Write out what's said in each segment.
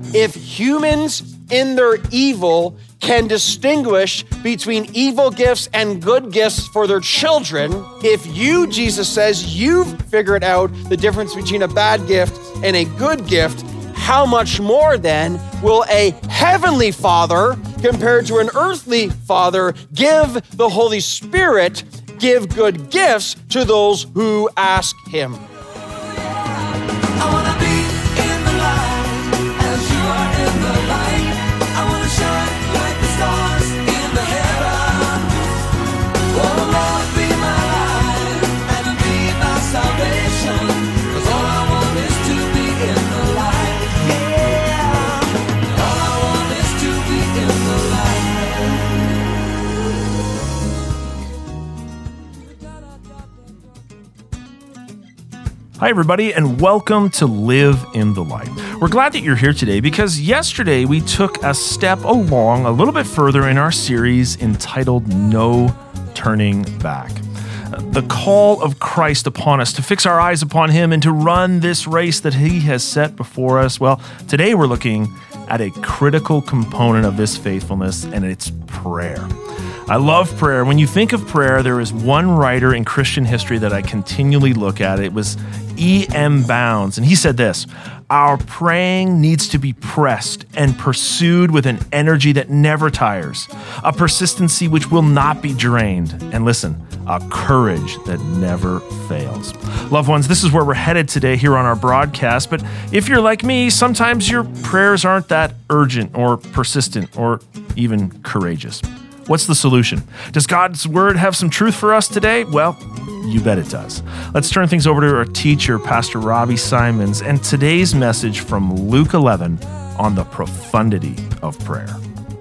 If humans in their evil can distinguish between evil gifts and good gifts for their children, if you, Jesus says, you've figured out the difference between a bad gift and a good gift, how much more then will a heavenly Father, compared to an earthly father, give the Holy Spirit, give good gifts to those who ask him? I wanna be in the light as you are in the light. I wanna shine like the stars in the heavens. Oh Lord, be my light and be my salvation. 'Cause all I want is to be in the light. Yeah. All I want is to be in the light. Hi, everybody, and welcome to Live in the Light. We're glad that you're here today because yesterday we took a step along a little bit further in our series entitled No Turning Back. The call of Christ upon us to fix our eyes upon Him and to run this race that He has set before us. Well, today we're looking at a critical component of this faithfulness, and it's prayer. I love prayer. When you think of prayer, there is one writer in Christian history that I continually look at. It was E.M. Bounds, and he said this: "Our praying needs to be pressed and pursued with an energy that never tires, a persistency which will not be drained, and listen, a courage that never fails." Loved ones, this is where we're headed today here on our broadcast, but if you're like me, sometimes your prayers aren't that urgent or persistent or even courageous. What's the solution? Does God's word have some truth for us today? Well, you bet it does. Let's turn things over to our teacher, Pastor Robbie Simons, and today's message from Luke 11 on the profundity of prayer.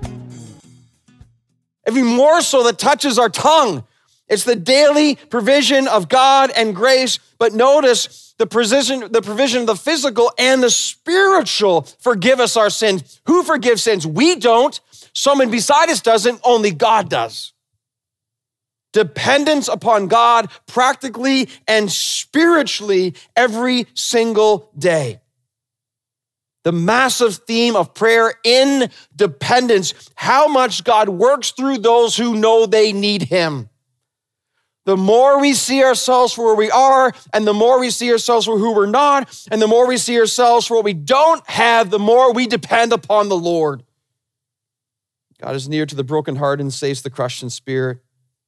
Every morsel that touches our tongue, it's the daily provision of God and grace. But notice the provision of the physical and the spiritual forgive us our sins. Who forgives sins? We don't. Someone beside us doesn't. Only God does. Dependence upon God practically and spiritually every single day. The massive theme of prayer in dependence, how much God works through those who know they need Him. The more we see ourselves for where we are, and the more we see ourselves for who we're not, and the more we see ourselves for what we don't have, the more we depend upon the Lord. God is near to the brokenhearted and saves the crushed in spirit.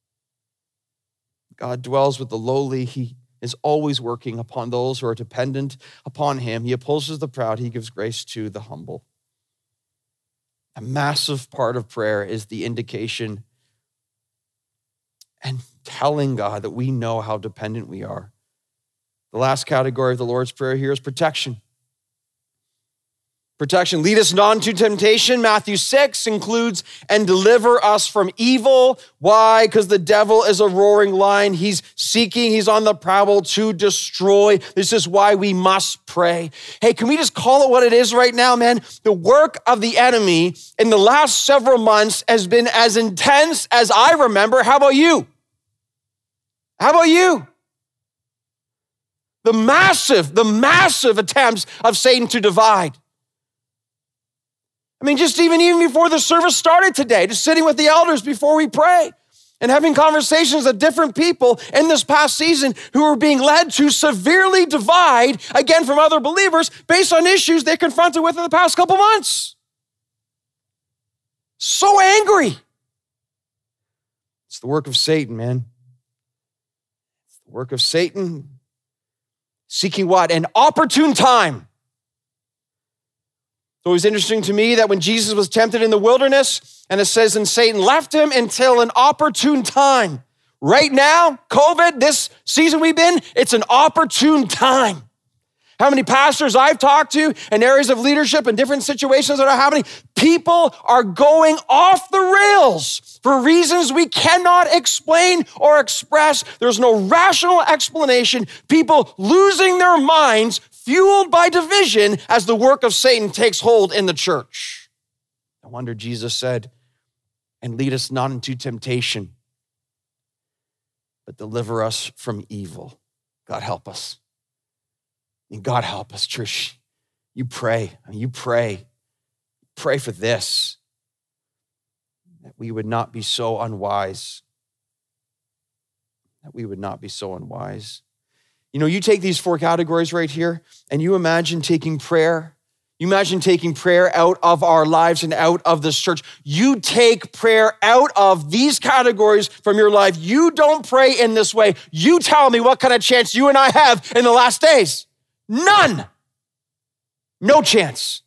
God dwells with the lowly. He is always working upon those who are dependent upon Him. He opposes the proud. He gives grace to the humble. A massive part of prayer is the indication and telling God that we know how dependent we are. The last category of the Lord's Prayer here is protection. Protection. Lead us not into temptation. Matthew 6 includes, and deliver us from evil. Why? Because the devil is a roaring lion. He's seeking, he's on the prowl to destroy. This is why we must pray. Hey, can we just call it what it is right now, man? The work of the enemy in the last several months has been as intense as I remember. How about you? How about you? The massive attempts of Satan to divide. I mean, just even before the service started today, just sitting with the elders before we pray and having conversations with different people in this past season who are being led to severely divide, again, from other believers based on issues they confronted with in the past couple months. So angry. It's the work of Satan, man. It's the work of Satan seeking what? An opportune time. It's always interesting to me that when Jesus was tempted in the wilderness, and it says, and Satan left him until an opportune time. Right now, COVID, this season we've been, it's an opportune time. How many pastors I've talked to in areas of leadership and different situations that are happening, people are going off the rails for reasons we cannot explain or express. There's no rational explanation. People losing their minds, fueled by division as the work of Satan takes hold in the church. No wonder Jesus said, and lead us not into temptation, but deliver us from evil. God help us. And God help us, church. You pray. You pray. pray for this, that we would not be so unwise. That we would not be so unwise. You know, you take these 4 categories right here, and you imagine taking prayer. You imagine taking prayer out of our lives and out of this church. You take prayer out of these categories from your life. You don't pray in this way. You tell me what kind of chance you and I have in the last days. None. No chance.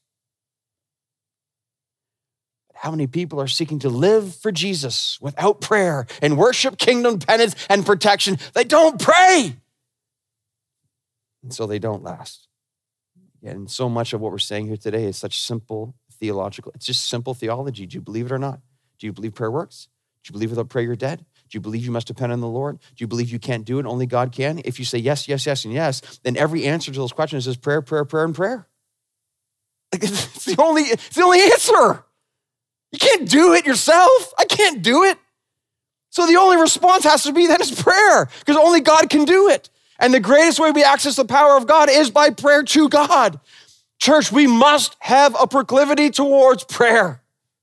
How many people are seeking to live for Jesus without prayer and worship, kingdom, penance, and protection? They don't pray. And so they don't last. And so much of what we're saying here today is such simple theological, it's just simple theology. Do you believe it or not? Do you believe prayer works? Do you believe without prayer you're dead? Do you believe you must depend on the Lord? Do you believe you can't do it? Only God can? If you say yes, yes, yes, and yes, then every answer to those questions is prayer, prayer, prayer, and prayer. It's the only answer. You can't do it yourself. I can't do it. So the only response has to be that is prayer, because only God can do it. And the greatest way we access the power of God is by prayer to God. Church, we must have a proclivity towards prayer.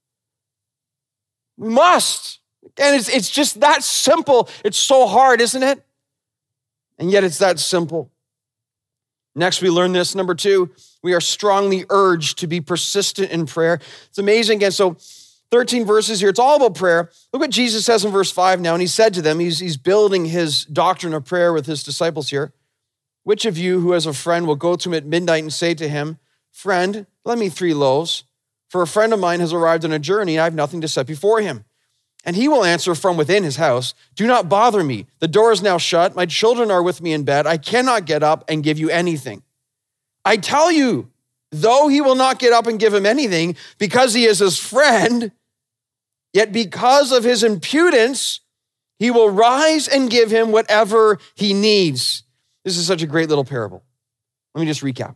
We must. And it's just that simple. It's so hard, isn't it? And yet it's that simple. Next, we learn this. Number 2, we are strongly urged to be persistent in prayer. It's amazing. Again, so 13 verses here. It's all about prayer. Look what Jesus says in verse 5 now. And he said to them, he's building his doctrine of prayer with his disciples here. Which of you who has a friend will go to him at midnight and say to him, friend, lend me 3 loaves, for a friend of mine has arrived on a journey and I have nothing to set before him. And he will answer from within his house, do not bother me. The door is now shut. My children are with me in bed. I cannot get up and give you anything. I tell you, though he will not get up and give him anything because he is his friend, yet because of his impudence, he will rise and give him whatever he needs. This is such a great little parable. Let me just recap.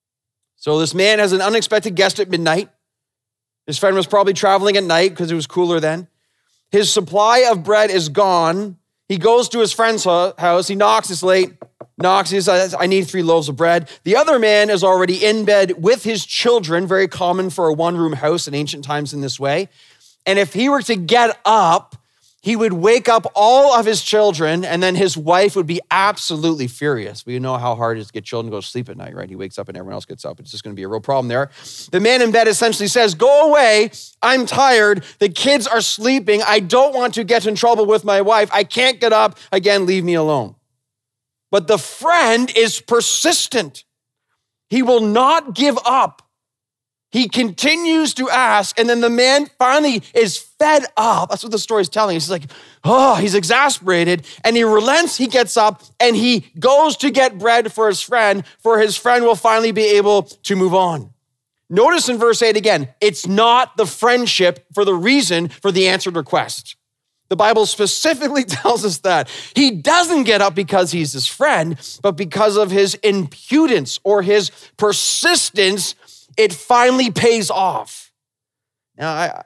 So this man has an unexpected guest at midnight. His friend was probably traveling at night because it was cooler then. His supply of bread is gone. He goes to his friend's house. He knocks, it's late. Knocks, he says, I need 3 loaves of bread. The other man is already in bed with his children, very common for a one-room house in ancient times in this way. And if he were to get up, he would wake up all of his children, and then his wife would be absolutely furious. We know how hard it is to get children to go to sleep at night, right? He wakes up and everyone else gets up. It's just going to be a real problem there. The man in bed essentially says, go away. I'm tired. The kids are sleeping. I don't want to get in trouble with my wife. I can't get up. Again, leave me alone. But the friend is persistent. He will not give up. He continues to ask, and then the man finally is fed up. That's what the story is telling us. He's like, he's exasperated, and he relents, he gets up, and he goes to get bread for his friend will finally be able to move on. Notice in verse 8 again, it's not the friendship for the reason for the answered request. The Bible specifically tells us that. He doesn't get up because he's his friend, but because of his impudence or his persistence. It finally pays off. Now,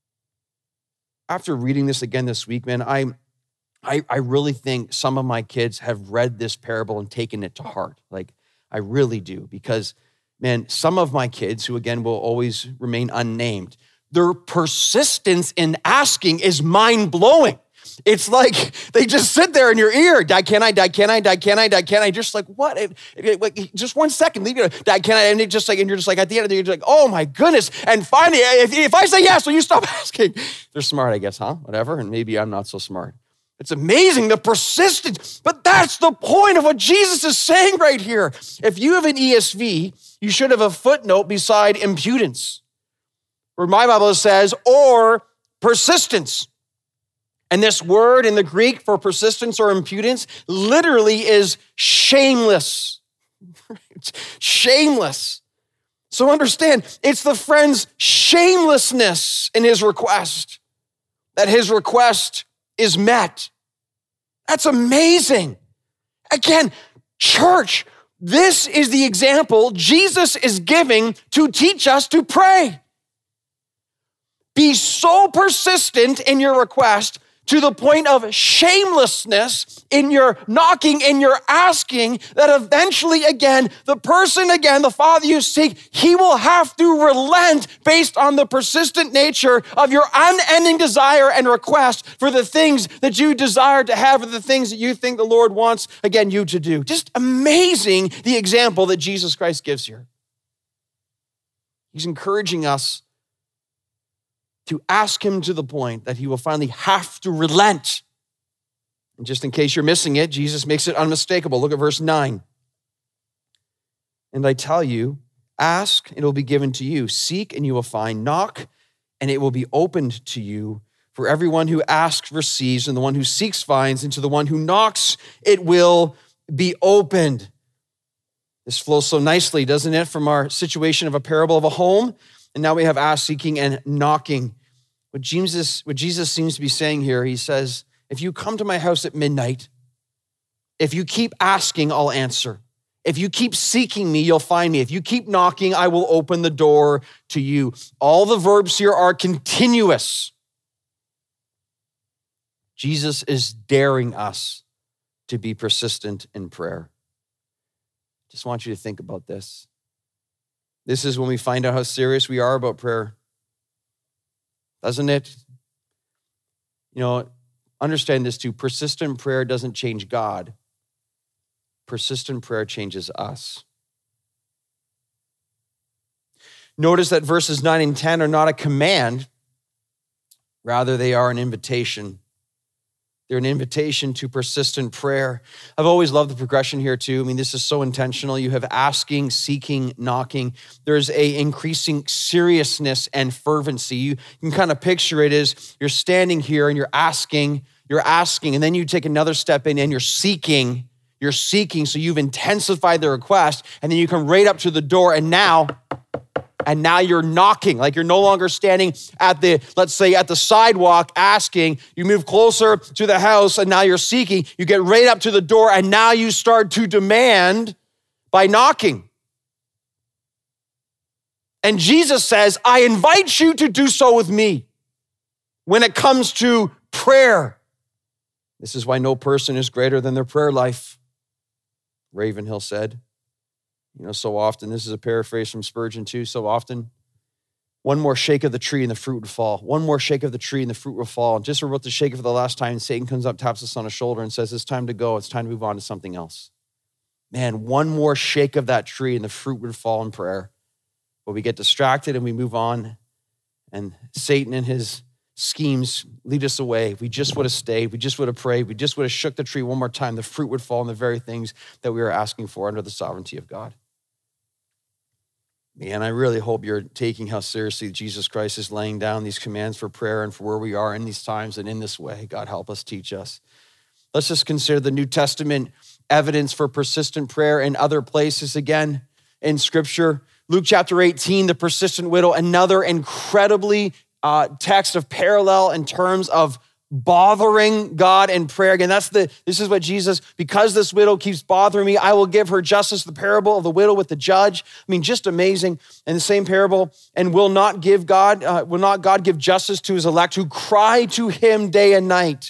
after reading this again this week, man, I really think some of my kids have read this parable and taken it to heart. Like, I really do. Because, man, some of my kids, who again will always remain unnamed, their persistence in asking is mind-blowing. It's like they just sit there in your ear. Dad, can I? Dad, can I? Dad, can I? Dad, can I? Just like, what? Just 1 second. Leave it. Dad, can I? And you're just like, at the end of the day, you're like, oh my goodness. And finally, if I say yes, will you stop asking? They're smart, I guess, huh? Whatever. And maybe I'm not so smart. It's amazing, the persistence. But that's the point of what Jesus is saying right here. If you have an ESV, you should have a footnote beside impudence, where my Bible says, or persistence. And this word in the Greek for persistence or impudence literally is shameless. Shameless. So understand, it's the friend's shamelessness in his request that his request is met. That's amazing. Again, church, this is the example Jesus is giving to teach us to pray. Be so persistent in your request to the point of shamelessness in your knocking and your asking, that eventually, again, the Father you seek, he will have to relent based on the persistent nature of your unending desire and request for the things that you desire to have, or the things that you think the Lord wants, again, you to do. Just amazing, the example that Jesus Christ gives here. He's encouraging us to ask him to the point that he will finally have to relent. And just in case you're missing it, Jesus makes it unmistakable. Look at verse 9. And I tell you, ask, and it will be given to you. Seek, and you will find. Knock, and it will be opened to you. For everyone who asks receives, and the one who seeks finds, and to the one who knocks, it will be opened. This flows so nicely, doesn't it, from our situation of a parable of a home? And now we have ask, seeking, and knocking. What Jesus seems to be saying here, he says, if you come to my house at midnight, if you keep asking, I'll answer. If you keep seeking me, you'll find me. If you keep knocking, I will open the door to you. All the verbs here are continuous. Jesus is daring us to be persistent in prayer. Just want you to think about this. This is when we find out how serious we are about prayer. Doesn't it? Understand this too. Persistent prayer doesn't change God. Persistent prayer changes us. Notice that verses 9 and 10 are not a command. Rather, they are an invitation. They're an invitation to persistent prayer. I've always loved the progression here too. I mean, this is so intentional. You have asking, seeking, knocking. There's a increasing seriousness and fervency. You can kind of picture it as you're standing here and you're asking, and then you take another step in and you're seeking. So you've intensified the request, and then you come right up to the door, and now you're knocking. Like you're no longer standing at the sidewalk asking. You move closer to the house, and now you're seeking. You get right up to the door, and now you start to demand by knocking. And Jesus says, I invite you to do so with me when it comes to prayer. This is why no person is greater than their prayer life, Ravenhill said. So often, this is a paraphrase from Spurgeon too, so often, one more shake of the tree and the fruit would fall. One more shake of the tree and the fruit will fall. And just we're about to shake it for the last time, and Satan comes up, taps us on the shoulder and says, it's time to go. It's time to move on to something else. Man, one more shake of that tree and the fruit would fall in prayer. But we get distracted and we move on, and Satan and his schemes lead us away. We just would have stayed. We just would have prayed. We just would have shook the tree one more time. The fruit would fall in the very things that we are asking for under the sovereignty of God. Man, I really hope you're taking how seriously Jesus Christ is laying down these commands for prayer and for where we are in these times and in this way. God, help us, teach us. Let's just consider the New Testament evidence for persistent prayer in other places again in Scripture. Luke chapter 18, the persistent widow, another incredibly text of parallel in terms of bothering God in prayer. Again, this is what Jesus, because this widow keeps bothering me, I will give her justice, the parable of the widow with the judge. I mean, just amazing. And the same parable, and will not God give justice to his elect who cry to him day and night?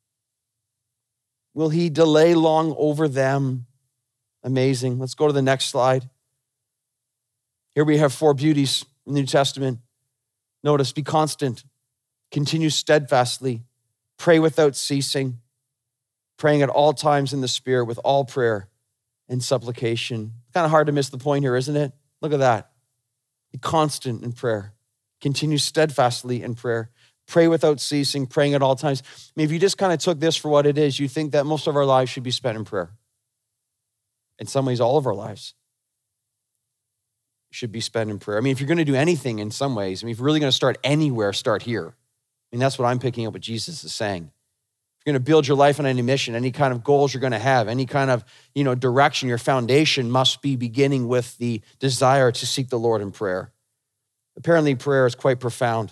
Will he delay long over them? Amazing. Let's go to the next slide. Here we have 4 beauties in the New Testament. Notice, be constant, continue steadfastly, pray without ceasing, praying at all times in the Spirit with all prayer and supplication. Kind of hard to miss the point here, isn't it? Look at that. Be constant in prayer, continue steadfastly in prayer, pray without ceasing, praying at all times. I mean, if you just kind of took this for what it is, you think that most of our lives should be spent in prayer. In some ways, all of our lives should be spent in prayer. I mean, if you're going to do anything in some ways, if you're really going to start anywhere, start here. I mean, that's what I'm picking up what Jesus is saying. If you're going to build your life on any mission, any kind of goals you're going to have, any kind of, direction, your foundation must be beginning with the desire to seek the Lord in prayer. Apparently, prayer is quite profound.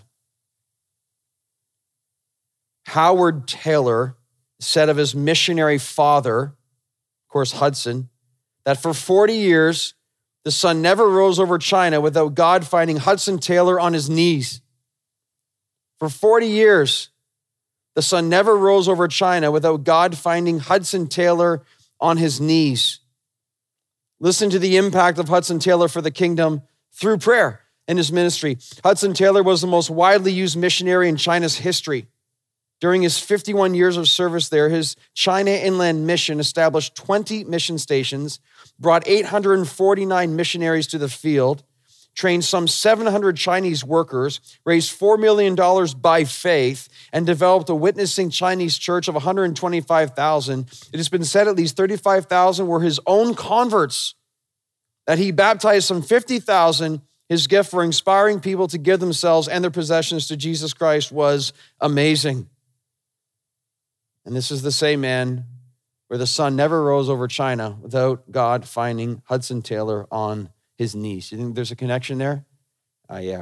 Howard Taylor said of his missionary father, of course, Hudson, that for 40 years, the sun never rose over China without God finding Hudson Taylor on his knees. For 40 years, The sun never rose over China without God finding Hudson Taylor on his knees. Listen to the impact of Hudson Taylor for the kingdom through prayer in his ministry. Hudson Taylor was the most widely used missionary in China's history. During his 51 years of service there, his China Inland Mission established 20 mission stations, brought 849 missionaries to the field, trained some 700 Chinese workers, raised $4 million by faith, and developed a witnessing Chinese church of 125,000. It has been said at least 35,000 were his own converts, that he baptized some 50,000. His gift for inspiring people to give themselves and their possessions to Jesus Christ was amazing. And this is the same man where the sun never rose over China without God finding Hudson Taylor on his knees. You think there's a connection there? Yeah.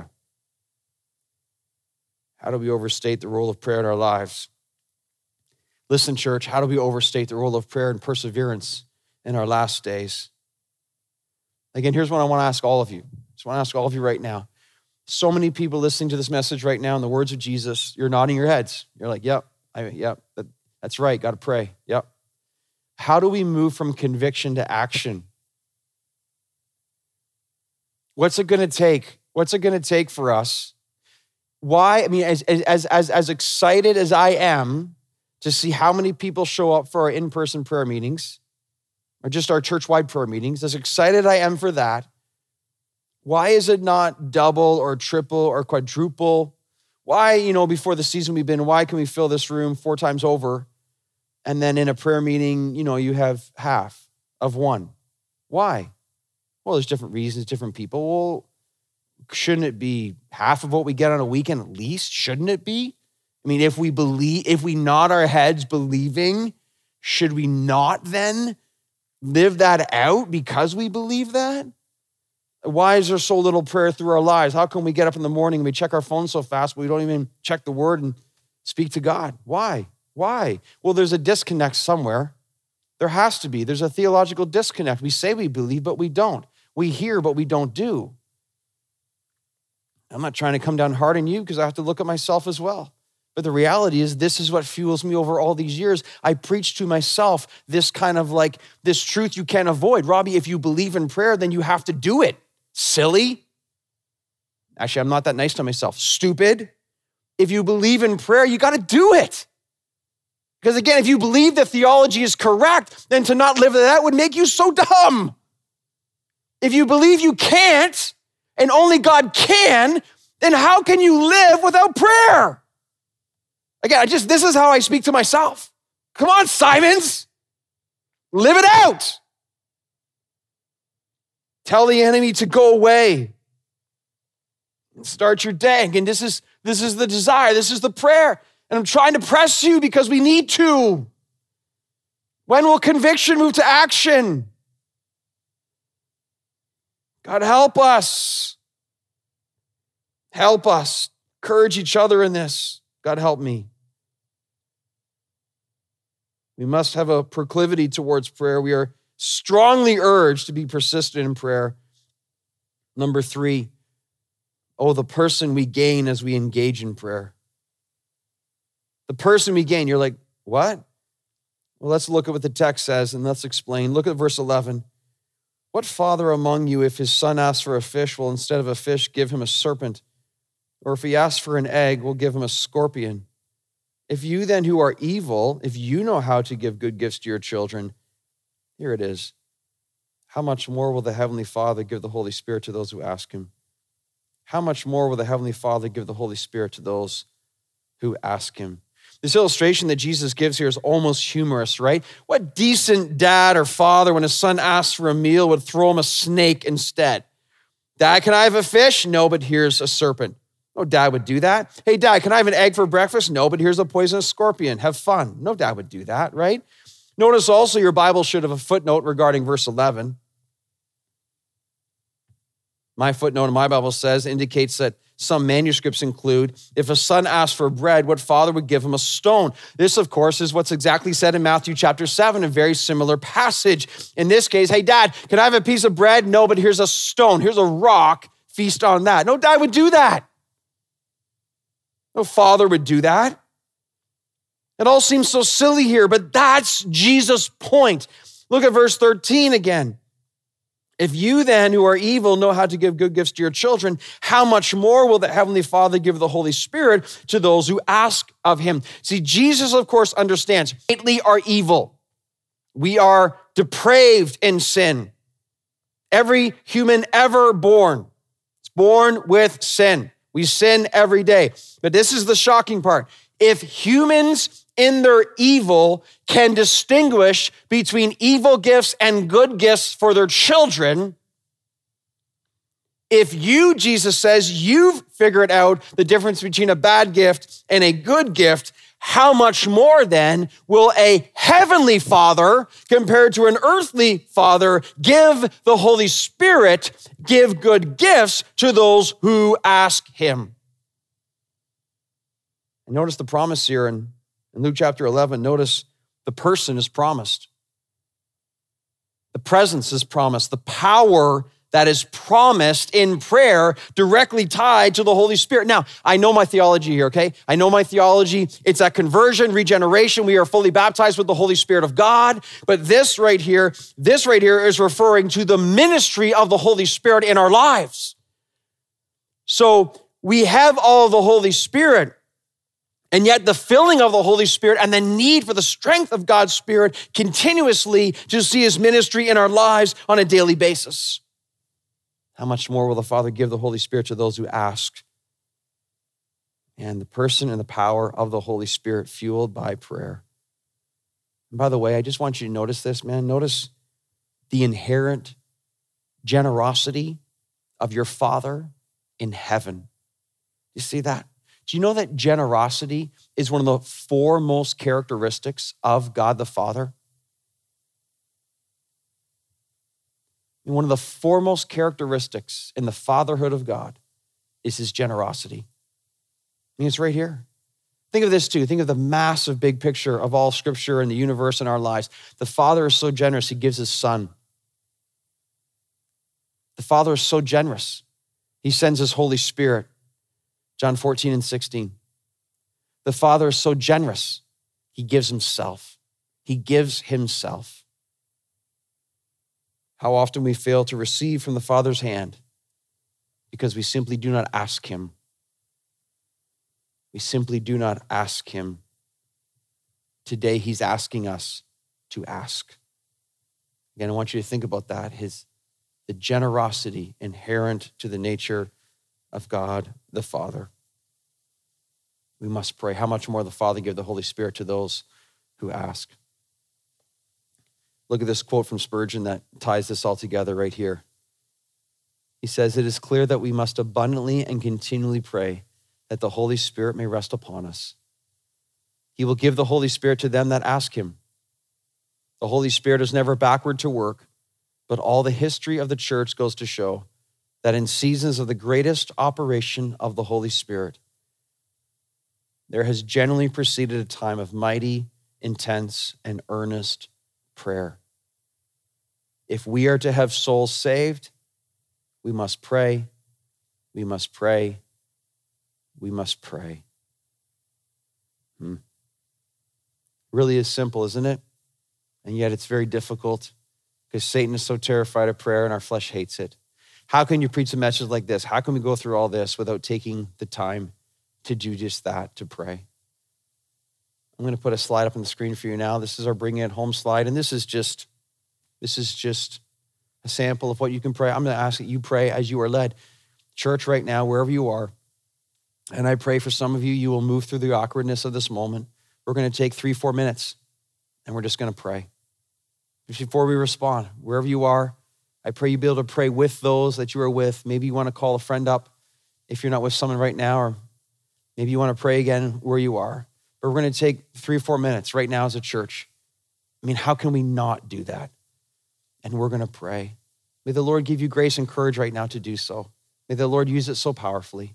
How do we overstate the role of prayer in our lives? Listen, church, how do we overstate the role of prayer and perseverance in our last days? Again, here's what I want to ask all of you. Just want to ask all of you right now. So many people listening to this message right now in the words of Jesus, you're nodding your heads. You're like, yep, that's right, got to pray, yep. How do we move from conviction to action? What's it going to take? What's it going to take for us? Why? I mean, as excited as I am to see how many people show up for our in-person prayer meetings or just our church-wide prayer meetings, as excited I am for that, why is it not double or triple or quadruple? Why, before the season we've been, why can we fill this room 4 times over? And then in a prayer meeting, you have half of one. Why? Well, there's different reasons, different people. Well, shouldn't it be half of what we get on a weekend at least? Shouldn't it be? I mean, if we nod our heads believing, should we not then live that out because we believe that? Why is there so little prayer through our lives? How come we get up in the morning and we check our phone so fast, but we don't even check the word and speak to God? Why? Well, there's a disconnect somewhere. There has to be. There's a theological disconnect. We say we believe, but we don't. We hear, but we don't do. I'm not trying to come down hard on you because I have to look at myself as well. But the reality is this is what fuels me over all these years. I preach to myself this kind of like this truth you can't avoid. Robbie, if you believe in prayer, then you have to do it. Silly. Actually, I'm not that nice to myself. Stupid. If you believe in prayer, you got to do it. Because again, if you believe that theology is correct, then to not live that would make you so dumb. If you believe you can't and only God can, then how can you live without prayer? Again, this is how I speak to myself. Come on, Simons. Live it out. Tell the enemy to go away. And start your day. Again, this is the desire. This is the prayer. And I'm trying to press you because we need to. When will conviction move to action? God, help us. Help us. Encourage each other in this. God, help me. We must have a proclivity towards prayer. We are strongly urged to be persistent in prayer. Number 3, the person we gain as we engage in prayer. The person we gain, you're like, what? Well, let's look at what the text says and let's explain. Look at verse 11. What father among you, if his son asks for a fish, will instead of a fish give him a serpent? Or if he asks for an egg, will give him a scorpion? If you then who are evil, if you know how to give good gifts to your children, here it is. How much more will the Heavenly Father give the Holy Spirit to those who ask him? How much more will the Heavenly Father give the Holy Spirit to those who ask him? This illustration that Jesus gives here is almost humorous, right? What decent dad or father, when his son asks for a meal, would throw him a snake instead? Dad, can I have a fish? No, but here's a serpent. No dad would do that. Hey, dad, can I have an egg for breakfast? No, but here's a poisonous scorpion. Have fun. No dad would do that, right? Notice also your Bible should have a footnote regarding verse 11. My footnote in my Bible indicates that some manuscripts include, if a son asks for bread, what father would give him a stone? This, of course, is what's exactly said in Matthew chapter 7, a very similar passage. In this case, hey, dad, can I have a piece of bread? No, but here's a stone. Here's a rock. Feast on that. No dad would do that. No father would do that. It all seems so silly here, but that's Jesus' point. Look at verse 13 again. If you then who are evil know how to give good gifts to your children, how much more will the Heavenly Father give the Holy Spirit to those who ask of him? See, Jesus, of course, understands we are evil. We are depraved in sin. Every human ever born is born with sin. We sin every day. But this is the shocking part. If humans in their evil can distinguish between evil gifts and good gifts for their children, if you, Jesus says, you've figured out the difference between a bad gift and a good gift, how much more then will a heavenly Father compared to an earthly Father give the Holy Spirit, give good gifts to those who ask him? And notice the promise here in Luke chapter 11. Notice the person is promised. The presence is promised. The power that is promised in prayer directly tied to the Holy Spirit. Now, I know my theology here, okay? I know my theology. It's at conversion, regeneration. We are fully baptized with the Holy Spirit of God. But this right here is referring to the ministry of the Holy Spirit in our lives. So we have all of the Holy Spirit, and yet the filling of the Holy Spirit and the need for the strength of God's Spirit continuously to see his ministry in our lives on a daily basis. How much more will the Father give the Holy Spirit to those who ask? And the person and the power of the Holy Spirit fueled by prayer. And by the way, I just want you to notice this, man. Notice the inherent generosity of your Father in heaven. You see that? Do you know that generosity is one of the foremost characteristics of God the Father? And one of the foremost characteristics in the fatherhood of God is his generosity. I mean, it's right here. Think of this too. Think of the massive big picture of all scripture and the universe and our lives. The Father is so generous, he gives his Son. The Father is so generous, he sends his Holy Spirit. John 14 and 16. The Father is so generous, he gives himself. He gives himself. How often we fail to receive from the Father's hand because we simply do not ask him. We simply do not ask him. Today, he's asking us to ask. Again, I want you to think about that. The generosity inherent to the nature of God the Father. We must pray. How much more the Father give the Holy Spirit to those who ask? Look at this quote from Spurgeon that ties this all together right here. He says, "It is clear that we must abundantly and continually pray that the Holy Spirit may rest upon us. He will give the Holy Spirit to them that ask him. The Holy Spirit is never backward to work, but all the history of the church goes to show that in seasons of the greatest operation of the Holy Spirit, there has generally preceded a time of mighty, intense, and earnest prayer. If we are to have souls saved, we must pray, we must pray, we must pray." Really is simple, isn't it? And yet it's very difficult because Satan is so terrified of prayer and our flesh hates it. How can you preach a message like this? How can we go through all this without taking the time to do just that, to pray? I'm going to put a slide up on the screen for you now. This is our Bring It Home slide, and this is just a sample of what you can pray. I'm going to ask that you pray as you are led. Church, right now, wherever you are, and I pray for some of you, you will move through the awkwardness of this moment. We're going to take 3-4 minutes, and we're just going to pray. Just before we respond, wherever you are, I pray you be able to pray with those that you are with. Maybe you want to call a friend up if you're not with someone right now, or maybe you want to pray again where you are. But we're going to take 3 or 4 minutes right now as a church. I mean, how can we not do that? And we're going to pray. May the Lord give you grace and courage right now to do so. May the Lord use it so powerfully.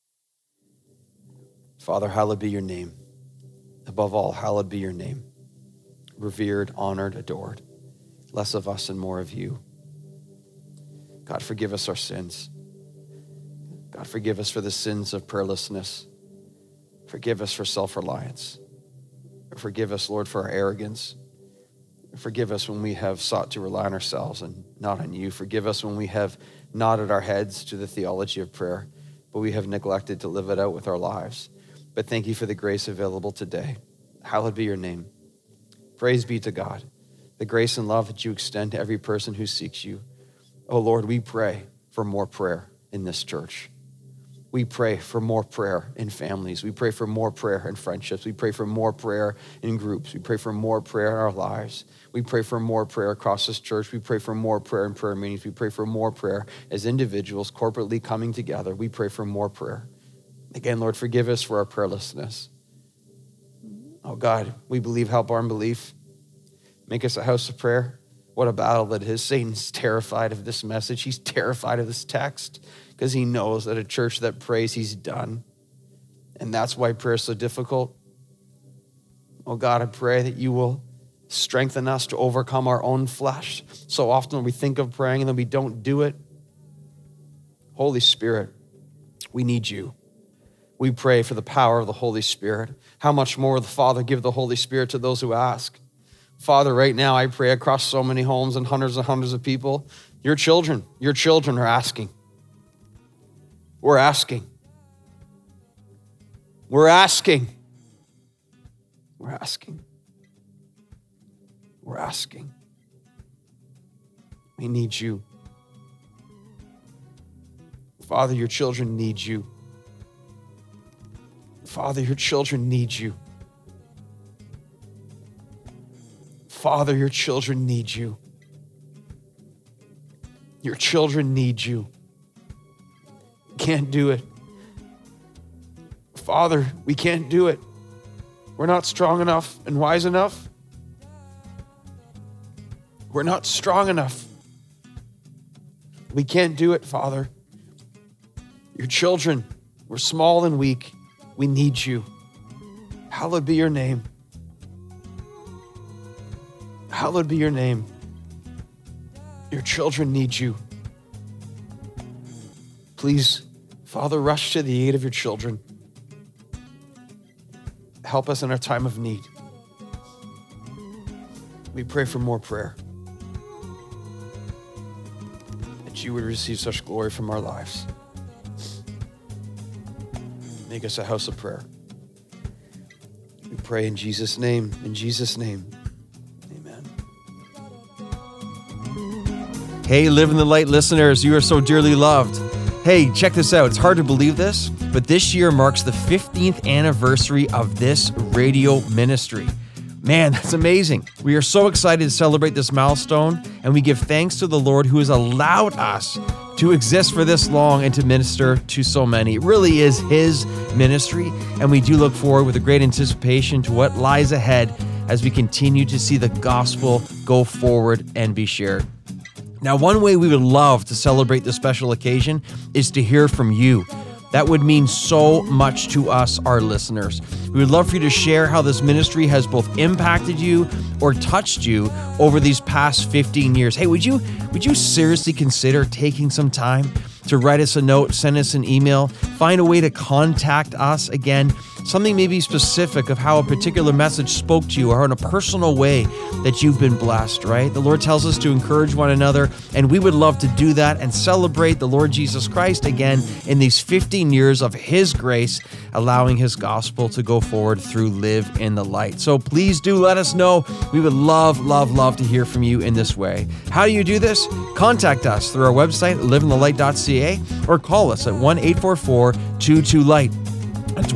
Father, hallowed be your name. Above all, hallowed be your name. Revered, honored, adored. Less of us and more of you. God, forgive us our sins. God, forgive us for the sins of prayerlessness. Forgive us for self-reliance. Forgive us, Lord, for our arrogance. Forgive us when we have sought to rely on ourselves and not on you. Forgive us when we have nodded our heads to the theology of prayer, but we have neglected to live it out with our lives. But thank you for the grace available today. Hallowed be your name. Praise be to God. The grace and love that you extend to every person who seeks you. Oh Lord, we pray for more prayer in this church. We pray for more prayer in families. We pray for more prayer in friendships. We pray for more prayer in groups. We pray for more prayer in our lives. We pray for more prayer across this church. We pray for more prayer in prayer meetings. We pray for more prayer as individuals corporately coming together. We pray for more prayer. Again, Lord, forgive us for our prayerlessness. Oh God, we believe, help our unbelief. Make us a house of prayer. What a battle that is. Satan's terrified of this message. He's terrified of this text because he knows that a church that prays, he's done. And that's why prayer is so difficult. Oh God, I pray that you will strengthen us to overcome our own flesh. So often we think of praying and then we don't do it. Holy Spirit, we need you. We pray for the power of the Holy Spirit. How much more will the Father give the Holy Spirit to those who ask? Father, right now I pray across so many homes and hundreds of people. Your children are asking. We're asking. We're asking. We're asking. We're asking. We need you. Father, your children need you. Father, your children need you. Father, your children need you. Your children need you. Can't do it. Father, we can't do it. We're not strong enough and wise enough. We're not strong enough. We can't do it, Father. Your children, we're small and weak. We need you. Hallowed be your name. Hallowed be your name. Your children need you. Please, Father, rush to the aid of your children. Help us in our time of need. We pray for more prayer. That you would receive such glory from our lives. Make us a house of prayer. We pray in Jesus' name. In Jesus' name. Hey, Live in the Light listeners, you are so dearly loved. Hey, check this out. It's hard to believe this, but this year marks the 15th anniversary of this radio ministry. Man, that's amazing. We are so excited to celebrate this milestone, and we give thanks to the Lord who has allowed us to exist for this long and to minister to so many. It really is his ministry, and we do look forward with a great anticipation to what lies ahead as we continue to see the gospel go forward and be shared. Now, one way we would love to celebrate this special occasion is to hear from you. That would mean so much to us, our listeners. We would love for you to share how this ministry has both impacted you or touched you over these past 15 years. Hey, would you seriously consider taking some time to write us a note, send us an email, find a way to contact us again, something maybe specific of how a particular message spoke to you or in a personal way that you've been blessed, right? The Lord tells us to encourage one another, and we would love to do that and celebrate the Lord Jesus Christ again in these 15 years of his grace, allowing his gospel to go forward through Live in the Light. So please do let us know. We would love to hear from you in this way. How do you do this? Contact us through our website, liveinthelight.ca, or call us at 1-844-22-LIGHT. That's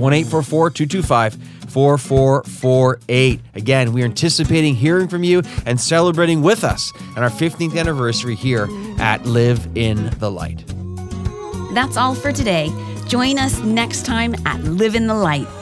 1-844-225-4448. Again, we are anticipating hearing from you and celebrating with us on our 15th anniversary here at Live in the Light. That's all for today. Join us next time at Live in the Light.